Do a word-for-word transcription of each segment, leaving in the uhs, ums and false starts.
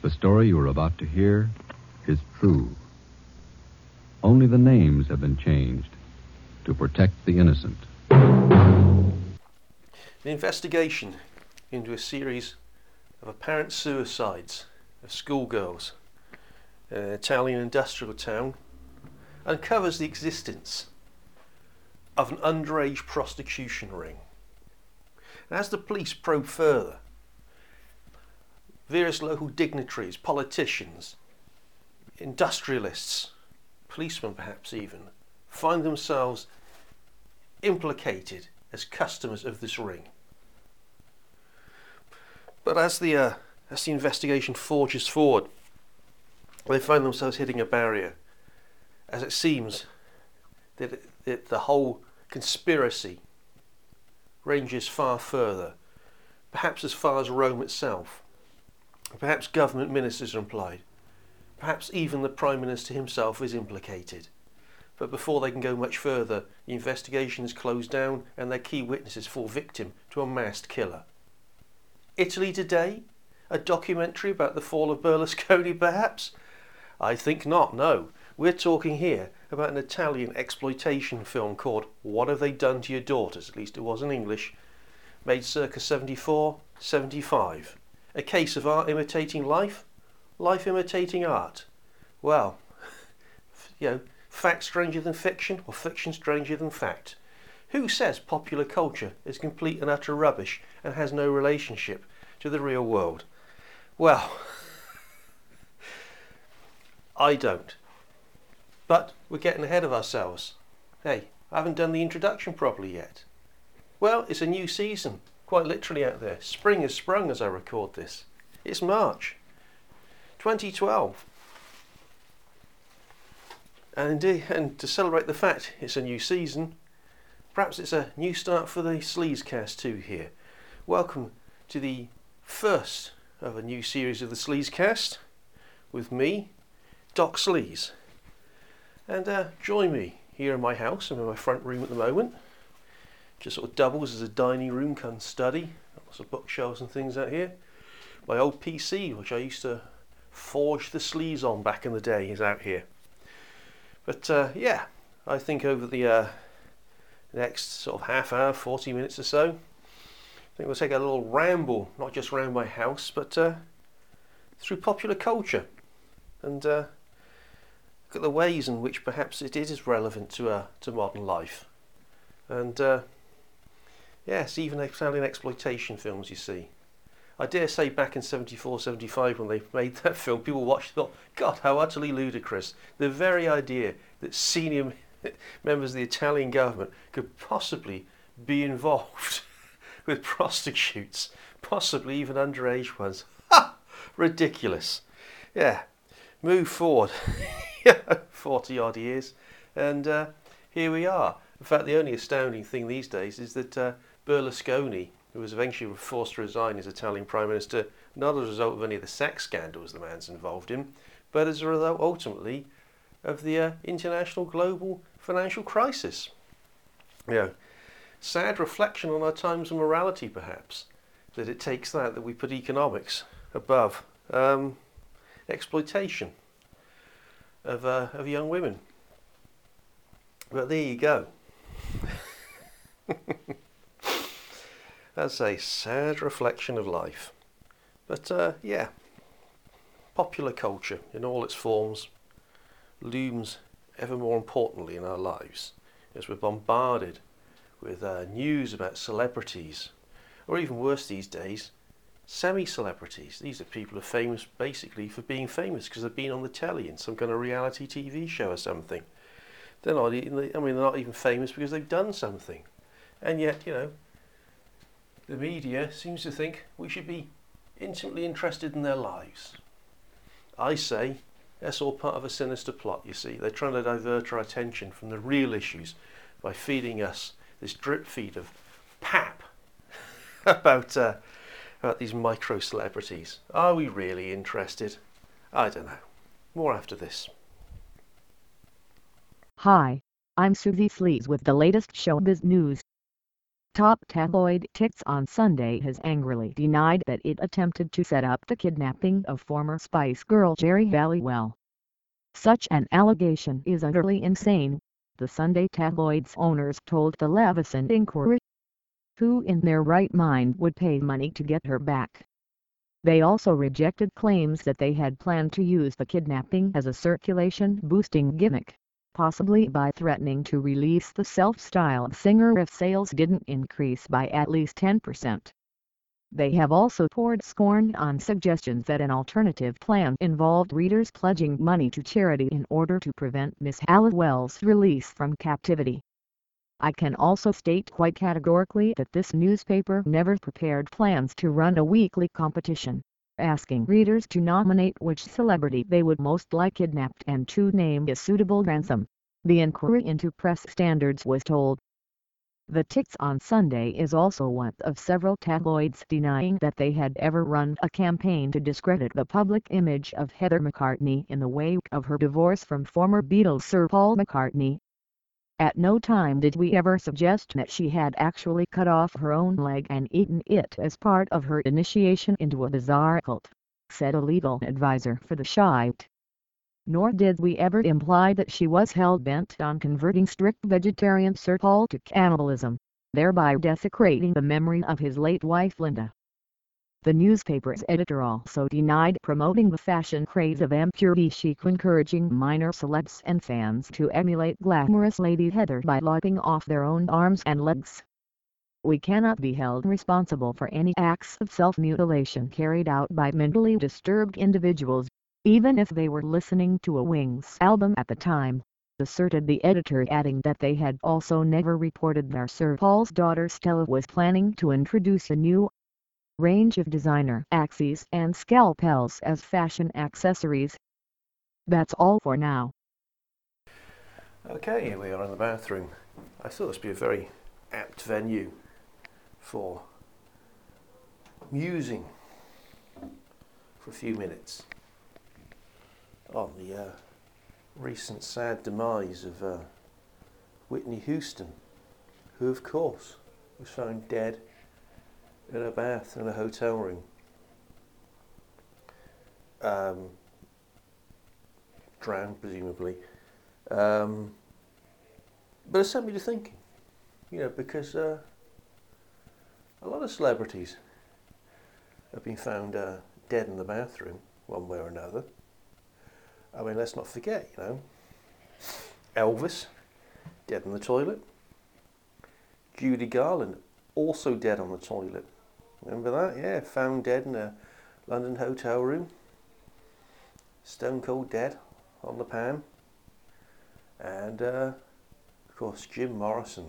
The story you are about to hear is true. Only the names have been changed to protect the innocent. An investigation into a series of apparent suicides of schoolgirls in an Italian industrial town uncovers the existence of an underage prostitution ring. And as the police probe further, various local dignitaries, politicians, industrialists, policemen perhaps even, find themselves implicated as customers of this ring. But as the uh, as the investigation forges forward, they find themselves hitting a barrier, as it seems that, it, that the whole conspiracy ranges far further, perhaps as far as Rome itself. Perhaps government ministers are implied. Perhaps even the Prime Minister himself is implicated. But before they can go much further, the investigation is closed down and their key witnesses fall victim to a masked killer. Italy Today? A documentary about the fall of Berlusconi, perhaps? I think not, no. We're talking here about an Italian exploitation film called What Have They Done to Your Daughters? At least it was in English. Made circa seventy-four, seventy-five. A case of art imitating life? Life imitating art? Well, you know, fact stranger than fiction, or fiction stranger than fact? Who says popular culture is complete and utter rubbish and has no relationship to the real world? Well, I don't. But we're getting ahead of ourselves. Hey, I haven't done the introduction properly yet. Well, it's a new season, quite literally out there. Spring has sprung as I record this. It's March twenty twelve. And, indeed, and to celebrate the fact it's a new season, perhaps it's a new start for the Sleazecast too here. Welcome to the first of a new series of the Sleazecast with me, Doc Sleaze. And uh, join me here in my house. I'm in my front room at the moment. Just sort of doubles as a dining room come study. Lots of bookshelves and things out here. My old P C, which I used to forge the sleaze on back in the day, is out here. But uh, yeah, I think over the uh, next sort of half hour, forty minutes or so, I think we'll take a little ramble, not just around my house, but uh, through popular culture. And uh, look at the ways in which perhaps it is relevant to uh, to modern life. And uh, yes, even Italian exploitation films, you see. I dare say back in seventy-four, seventy-five when they made that film, people watched and thought, God, how utterly ludicrous. The very idea that senior members of the Italian government could possibly be involved with prostitutes, possibly even underage ones. Ha! Ridiculous. Yeah, move forward forty odd years, and uh, here we are. In fact, the only astounding thing these days is that uh, Berlusconi, who was eventually forced to resign as Italian Prime Minister, not as a result of any of the sex scandals the man's involved in, but as a result, ultimately, of the uh, international global financial crisis. You know, sad reflection on our times of morality, perhaps, that it takes that, that we put economics above um, exploitation of, uh, of young women. But there you go. That's a sad reflection of life. But uh, yeah, popular culture in all its forms looms ever more importantly in our lives as we're bombarded with uh, news about celebrities, or even worse these days, semi-celebrities. These are people who are famous basically for being famous because they've been on the telly in some kind of reality T V show or something. They're not even, I mean, they're not even famous because they've done something. And yet, you know, the media seems to think we should be intimately interested in their lives. I say that's all part of a sinister plot, you see. They're trying to divert our attention from the real issues by feeding us this drip feed of pap about, uh, about these micro-celebrities. Are we really interested? I don't know. More after this. Hi, I'm Susie Sleaze with the latest showbiz news. Top tabloid Tits on Sunday has angrily denied that it attempted to set up the kidnapping of former Spice Girl Geri Halliwell. Such an allegation is utterly insane, the Sunday tabloid's owners told the Leveson Inquirer. Who in their right mind would pay money to get her back? They also rejected claims that they had planned to use the kidnapping as a circulation-boosting gimmick, possibly by threatening to release the self-styled singer if sales didn't increase by at least ten percent. They have also poured scorn on suggestions that an alternative plan involved readers pledging money to charity in order to prevent Miss Halliwell's release from captivity. I can also state quite categorically that this newspaper never prepared plans to run a weekly competition, asking readers to nominate which celebrity they would most like kidnapped and to name a suitable ransom, the inquiry into press standards was told. The Tits on Sunday is also one of several tabloids denying that they had ever run a campaign to discredit the public image of Heather McCartney in the wake of her divorce from former Beatles Sir Paul McCartney. At no time did we ever suggest that she had actually cut off her own leg and eaten it as part of her initiation into a bizarre cult, said a legal advisor for the Shiite. Nor did we ever imply that she was hell-bent on converting strict vegetarian Sir Paul to cannibalism, thereby desecrating the memory of his late wife Linda. The newspaper's editor also denied promoting the fashion craze of impurity chic, encouraging minor celebs and fans to emulate glamorous Lady Heather by lopping off their own arms and legs. We cannot be held responsible for any acts of self-mutilation carried out by mentally disturbed individuals, even if they were listening to a Wings album at the time, asserted the editor, adding that they had also never reported their Sir Paul's daughter Stella was planning to introduce a new range of designer axes and scalpels as fashion accessories. That's all for now. Okay, here we are in the bathroom. I thought this would be a very apt venue for musing for a few minutes on the uh, recent sad demise of uh, Whitney Houston, who of course was found dead in a bath in a hotel room. Um, drowned, presumably. Um, but it sent me to thinking, you know, because uh, a lot of celebrities have been found uh, dead in the bathroom, one way or another. I mean, let's not forget, you know, Elvis, dead in the toilet. Judy Garland, also dead on the toilet. Remember that? Yeah, found dead in a London hotel room. Stone cold dead on the pan. And, uh, of course, Jim Morrison,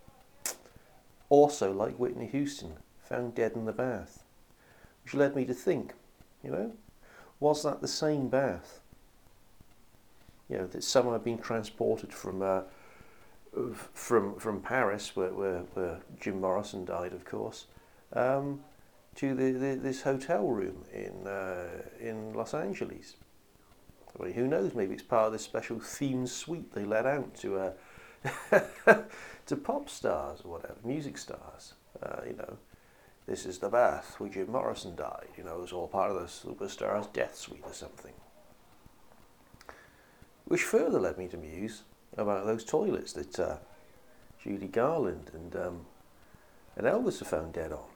also like Whitney Houston, found dead in the bath. Which led me to think, you know, was that the same bath? You know, that someone had been transported from uh, from from Paris, where, where where Jim Morrison died, of course, um, to the, the this hotel room in uh, in Los Angeles. I mean, who knows? Maybe it's part of this special themed suite they let out to uh, to pop stars or whatever, music stars. Uh, you know, this is the bath where Jim Morrison died. You know, it was all part of the superstar's death suite or something. Which further led me to muse about those toilets that uh, Judy Garland and um, and Elvis are found dead on.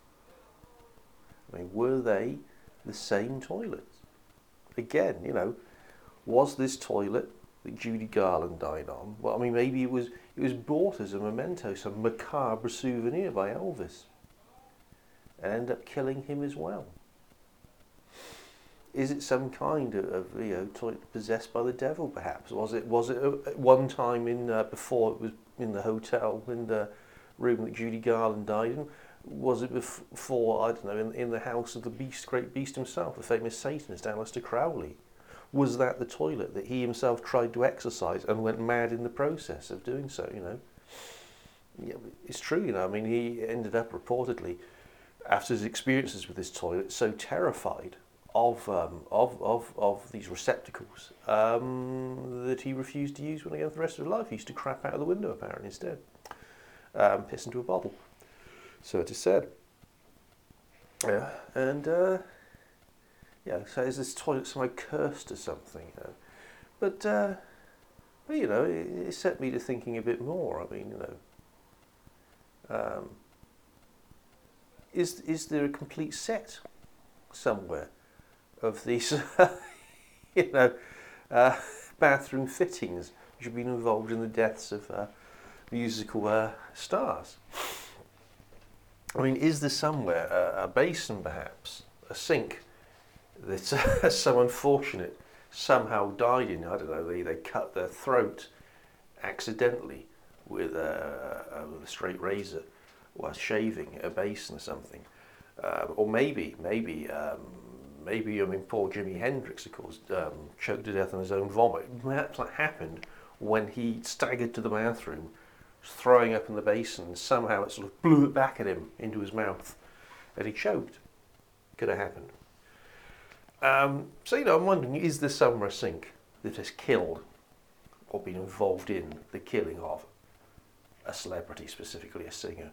I mean, were they the same toilets? Again, you know, was this toilet that Judy Garland died on? Well, I mean, maybe it was it was bought as a memento, some macabre souvenir by Elvis, and ended up killing him as well. Is it some kind of, of you know toilet possessed by the devil? Perhaps was it was it at one time in uh, before it was in the hotel in the room that Judy Garland died in? Was it before, I don't know, in, in the house of the beast, great beast himself, the famous Satanist Aleister Crowley? Was that the toilet that he himself tried to exorcise and went mad in the process of doing so? You know, yeah, it's true. You know, I mean, he ended up reportedly, after his experiences with this toilet, so terrified of um, of of of these receptacles um, that he refused to use one again for the rest of his life. He used to crap out of the window apparently instead, um, piss into a bottle. So it is said. Yeah, and uh, yeah, so is this toilet somehow cursed or something? You know? But uh, well, you know, it, it set me to thinking a bit more. I mean, you know, um, is is there a complete set somewhere of these, you know, uh, bathroom fittings which have been involved in the deaths of uh, musical uh, stars? I mean, is there somewhere a, a basin, perhaps, a sink that uh, some unfortunate somehow died in? I don't know, they, they cut their throat accidentally with a, a, with a straight razor while shaving a basin or something. Uh, or maybe, maybe, um, maybe, I mean, poor Jimi Hendrix, of course, um, choked to death on his own vomit. Perhaps that happened when he staggered to the bathroom, throwing up in the basin, and somehow it sort of blew it back at him into his mouth, and he choked. Could have happened. Um, so, you know, I'm wondering, is there somewhere a sink that has killed or been involved in the killing of a celebrity, specifically a singer?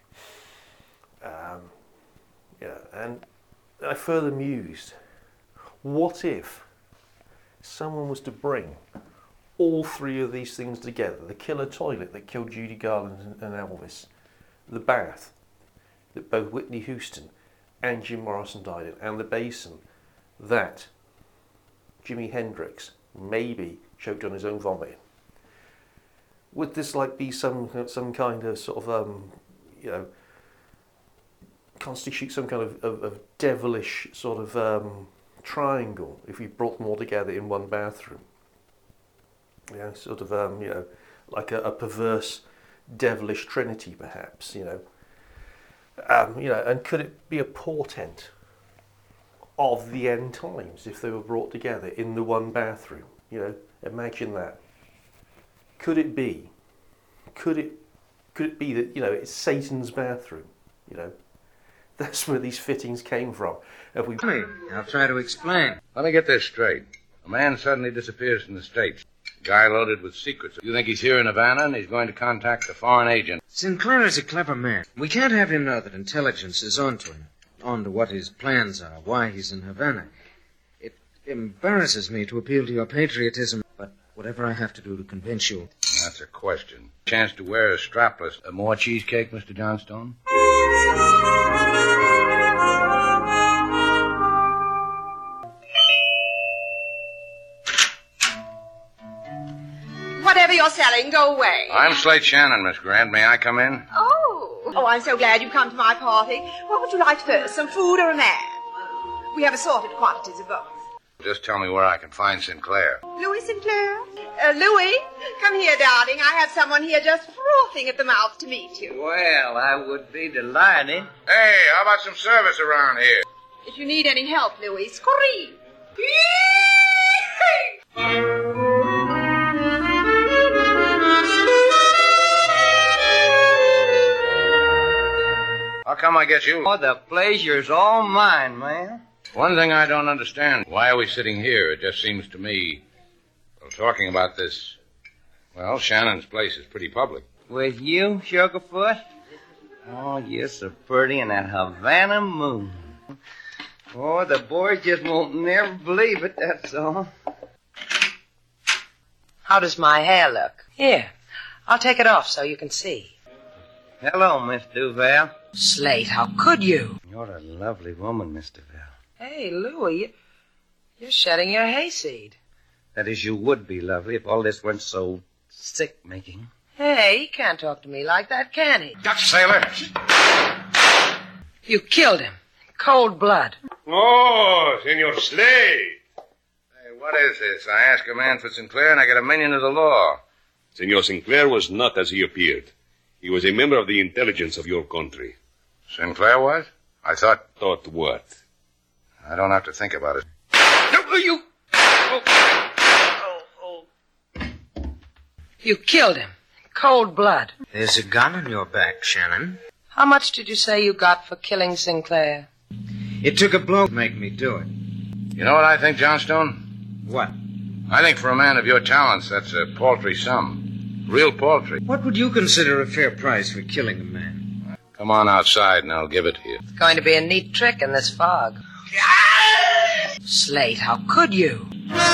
Um, yeah, and I further mused, what if someone was to bring all three of these things together, the killer toilet that killed Judy Garland and Elvis, the bath that both Whitney Houston and Jim Morrison died in, and the basin that Jimi Hendrix maybe choked on his own vomit in? Would this like be some some kind of sort of um, you know, constitute some kind of, of, of devilish sort of um, triangle if we brought them all together in one bathroom? You know, sort of, um, you know, like a, a perverse, devilish trinity, perhaps. You know, um, you know, and could it be a portent of the end times if they were brought together in the one bathroom? You know, imagine that. Could it be? Could it? Could it be that, you know, it's Satan's bathroom? You know, that's where these fittings came from. If we, I'll try to explain. Let me get this straight. A man suddenly disappears from the States. Guy loaded with secrets. You think he's here in Havana and he's going to contact a foreign agent? Sinclair is a clever man. We can't have him know that intelligence is onto him, onto what his plans are, why he's in Havana. It embarrasses me to appeal to your patriotism, but whatever I have to do to convince you. That's a question. Chance to wear a strapless. Uh, more cheesecake, Mister Johnstone? Whatever you're selling, go away. I'm Slate Shannon, Miss Grant. May I come in? Oh. Oh, I'm so glad you've come to my party. What would you like first, some food or a man? We have assorted quantities of both. Just tell me where I can find Sinclair. Louis Sinclair? Uh, Louis, come here, darling. I have someone here just frothing at the mouth to meet you. Well, I would be delighted. Hey, how about some service around here? If you need any help, Louis, scream. How come I get you? Oh, the pleasure's all mine, man. One thing I don't understand. Why are we sitting here? It just seems to me, well, talking about this, well, Shannon's place is pretty public. With you, Sugarfoot? Oh, you're so pretty in that Havana moon. Oh, the boys just won't never believe it, that's all. How does my hair look? Here, I'll take it off so you can see. Hello, Miss Duval. Slate, how could you? You're a lovely woman, Miss Duval. Hey, Louis, you're shedding your hayseed. That is, you would be lovely if all this weren't so sick-making. Hey, he can't talk to me like that, can he? Dutch sailor! You killed him. Cold blood. Oh, Senor Slade. Hey, what is this? I ask a man for Sinclair and I get a minion of the law. Senor Sinclair was not as he appeared. He was a member of the intelligence of your country. Sinclair was? I thought... Thought what? I don't have to think about it. No, you... Oh. Oh, oh. You killed him. Cold blood. There's a gun on your back, Shannon. How much did you say you got for killing Sinclair? It took a blow to make me do it. You know what I think, Johnstone? What? I think for a man of your talents, that's a paltry sum. Real paltry. What would you consider a fair price for killing a man? Come on outside and I'll give it to you. It's going to be a neat trick in this fog. Slate, how could you?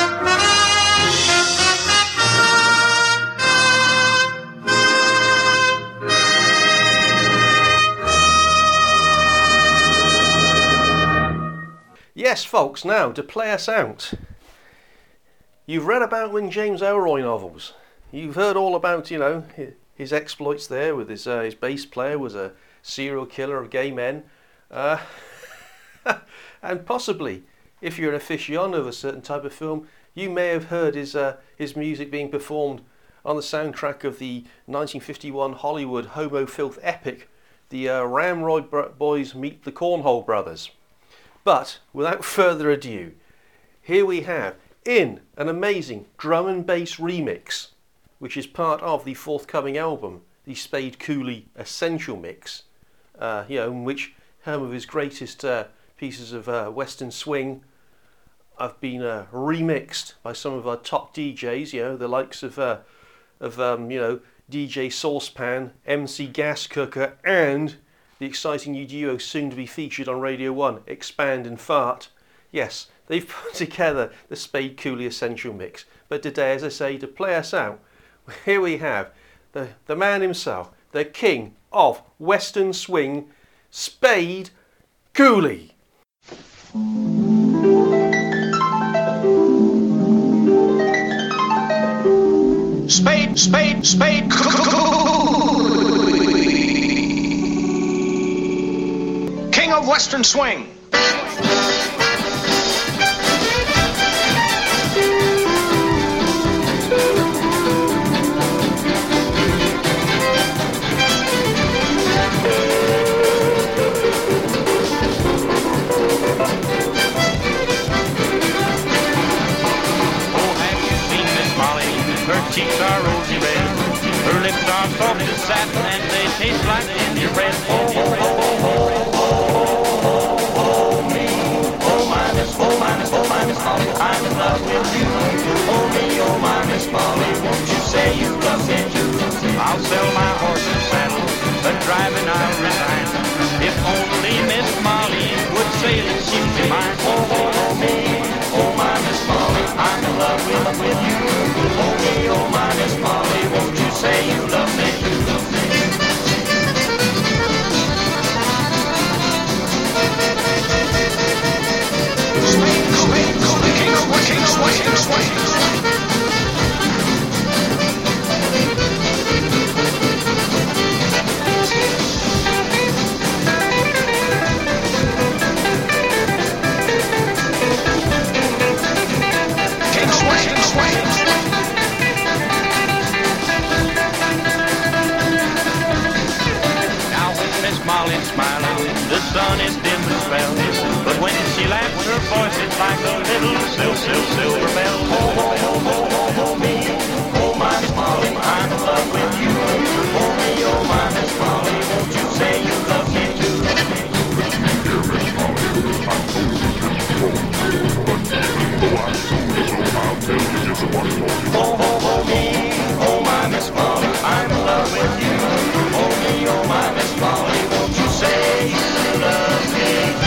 Yes, folks, now to play us out. You've read about Win James Ellroy novels. You've heard all about, you know, his exploits there with his uh, his bass player was a serial killer of gay men. Uh, and possibly, if you're an aficionado of a certain type of film, you may have heard his uh, his music being performed on the soundtrack of the nineteen fifty-one Hollywood homo filth epic, the uh, Ramroy Bro- Boys Meet the Cornhole Brothers. But without further ado, here we have, in an amazing drum and bass remix, which is part of the forthcoming album, the Spade Cooley Essential Mix, uh, you know, in which some of his greatest uh, pieces of uh, Western swing have been uh, remixed by some of our top D Js, you know, the likes of, uh, of um, you know, D J Saucepan, M C Gas Cooker, and the exciting new duo soon to be featured on Radio one, Expand and Fart. Yes, they've put together the Spade Cooley Essential Mix. But today, as I say, to play us out, here we have the, the man himself, the king of Western swing, Spade Cooley. Spade, Spade, Spade Cooley, king of Western swing. Cheeks are rosy red, her lips are soft as satin, and they taste like gingerbread. Oh, oh, oh, oh, oh, oh, oh, me, oh my Miss, oh my Miss, oh my Miss Molly, I'm in love with you. Oh me, oh my Miss Molly, won't you say you love me too? I'll sell my horse and saddle, but driving I'll resign. If only Miss Molly would sail and she'd be mine. Oh, oh, oh, me, oh my Miss Molly, I'm in love with, with you. Oh me, oh my Miss Molly, won't you say you love me, you love me? Swing, swing, swing, king of swing, swing, swing. King swing, swing. Molly smiling, the sun is dim and spell, but when she laughs, her voice is like a little sil sil silver bell. Oh, oh, oh, oh, oh, oh, me, oh my Miss Molly, I'm in love with you. Oh me, oh my Miss Molly, won't you say you love me too? Oh, oh, oh, me, oh my Miss Molly, I'm in love with you. Oh me, oh my Miss Molly, won't you say you love me?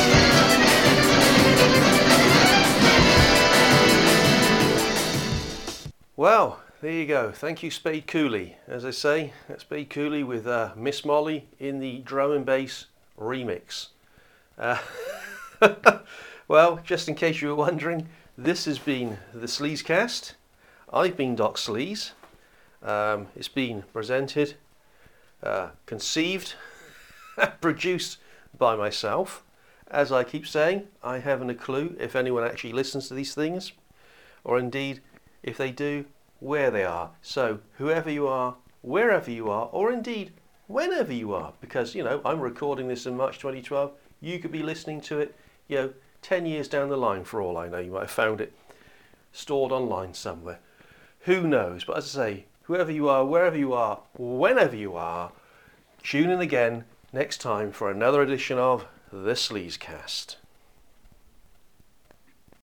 Well, there you go. Thank you, Spade Cooley. As I say, that's Spade Cooley with uh, Miss Molly in the drum and bass remix. Uh, well, just in case you were wondering, this has been the Sleazecast. I've been Doc Sleaze. Um, it's been presented, uh, conceived, produced by myself. As I keep saying, I haven't a clue if anyone actually listens to these things, or indeed, if they do, where they are. So, whoever you are, wherever you are, or indeed, whenever you are, because, you know, I'm recording this in March twenty twelve, you could be listening to it, you know, ten years down the line for all I know. You might have found it stored online somewhere. Who knows? But as I say, whoever you are, wherever you are, whenever you are, tune in again next time for another edition of The Sleazecast.